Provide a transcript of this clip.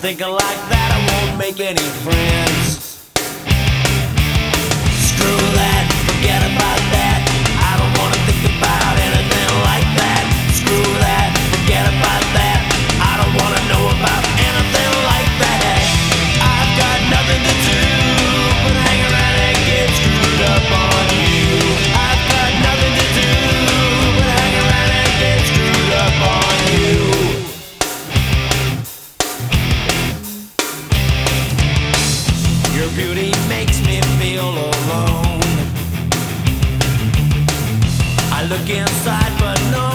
thinking like that, I won't make any friends. Screw that, forget about that. I don't wanna think about anything like that. Screw that, forget about that. I don't wanna know about anything like that. I've got nothing to do but hang around and get screwed up on you. I've got nothing to do but hang around and get screwed up on you. Your beauty makes me feel alone. I look inside but no